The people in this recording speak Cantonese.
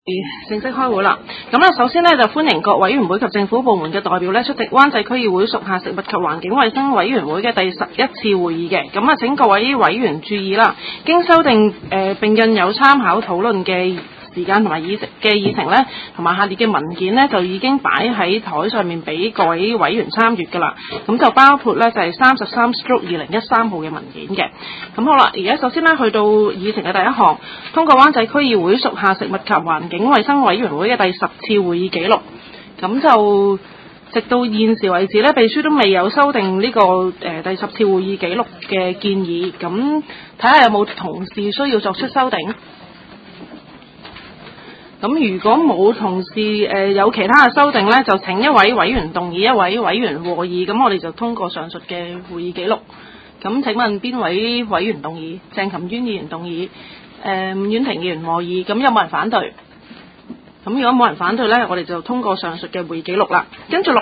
正式開會啦。咁咧，首先呢，就歡迎各委員會及政府部門嘅代表呢出席灣仔區議會屬下食物及環境衛生委員會嘅第11次會議嘅。咁啊，請各位委員注意啦，經修訂並印有參考討論嘅時間同埋議程呢，同埋下列嘅文件呢，就已經擺喺台上面俾各位委員參閱噶啦。咁就包括呢，就係33/2013號嘅文件嘅。咁好啦，而家首先呢，去到議程嘅第一項，通過灣仔區議會屬下食物及環境衛生委員會嘅第10次會議記錄。咁就直到現時為止呢，秘書都未有修訂呢個第10次會議記錄嘅建議。咁睇下有冇同事需要作出修訂。咁如果冇同事有其他嘅修訂呢，就請一位委員動議，一位委員和議，咁我哋就通過上述嘅會議記錄。咁請問邊位委員動議？鄭琴娟議員動議，伍婉婷議員和議，咁有冇人反對？咁如果冇人反對呢，我哋就通過上述嘅會議記錄啦。跟住落